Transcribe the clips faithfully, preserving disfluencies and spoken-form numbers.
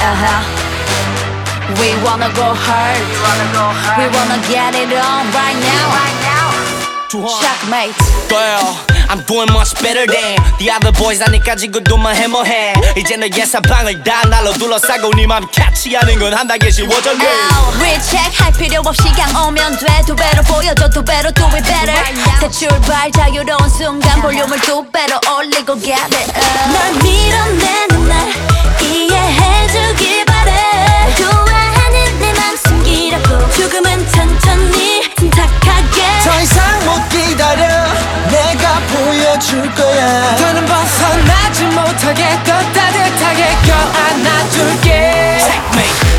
uh-huh. We wanna go hard. We wanna get it on right now. Checkmate. I'm doing much better than the other boys. 아니까 지금도만 해머해. 이제 너의 사방을 다 날로 둘러싸고 네 맘 캐치하는 건 한 단계 쉬워져. Recheck 할 필요 없이 그냥 오면 돼. 두 배로 보여줘 두 배로 do it better. 새 출발 자유로운 순간 볼륨을 두 배로 올리고 get it up. 널 밀어내는 날 이해해주길 바래. 좋아하는 내 맘 숨기라고 조금은 천천히 침착하게. 더 이상 못 기다려 내가 보여줄 거야. 더는 벗어나지 못하게 더 따뜻하게 껴안아줄게. Checkmate.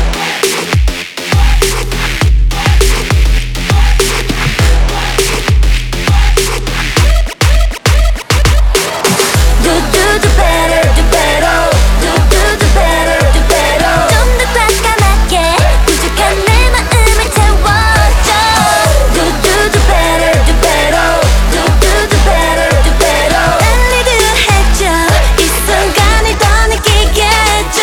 Do do do better, do better. Do do do better, do better. 좀 더 과감하게 부족한 내 마음을 채워줘. Do do do better, do better. Do do do better, do better. 빨리 do 해줘 이 순간을 더 느끼게 해줘.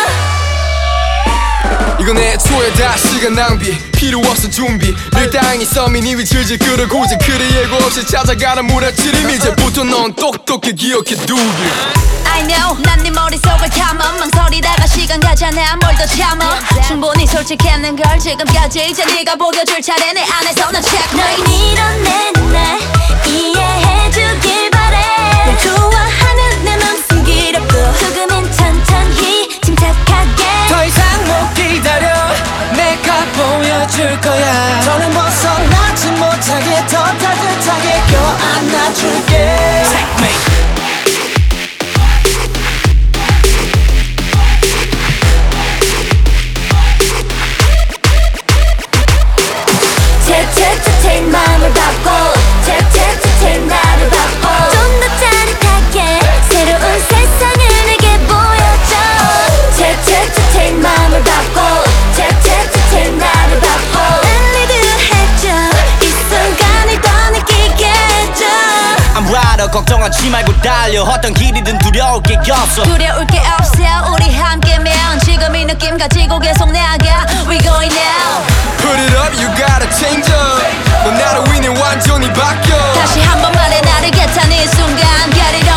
이건 애초에 다 시간 낭비 필요 없어 준비 밀당이 썸이 네 위치를 끌어고 이제 그래 예고 없이 찾아가는 무라치림. 이제부터 넌 똑똑히 기억해 두길. I know 난 네 머릿속을 탐험 망설이다가 시간 가잖아 뭘 더 참아. 충분히 솔직했는 걸 지금까지 이제 네가 보여줄 차례 내 안에서 넌 check. 널 밀어내는 날 이해해주길 바래. 널 좋아하는 내 맘 숨기려고 조금은 천천히 침착하게. 더 이상 못 기다려 내가 보여줄 거야. 더는 벗어나지 못하게 더 따뜻하게 껴안아줄게. Checkmate. Take take to take 마음을 받고 Take take to take 나를 받고 좀 더 짜릿하게 새로운 세상을 내게 보여줘. Take take to take 마음을 받고 Take take to take 나를 받고 빨리 do 해줘 이 순간을 더 느끼게 해줘. I'm rider 걱정하지 말고 달려 어떤 길이든 두려울 게 없어. 두려울 게 없어 우리 함께면 지금 이 느낌 가지고 계속 나가. We going now. Put it up you gotta change up. 넌 나로 인해 완전히 바뀌어. 다시 한 번 말해 나를 겠다는 이 순간 Get it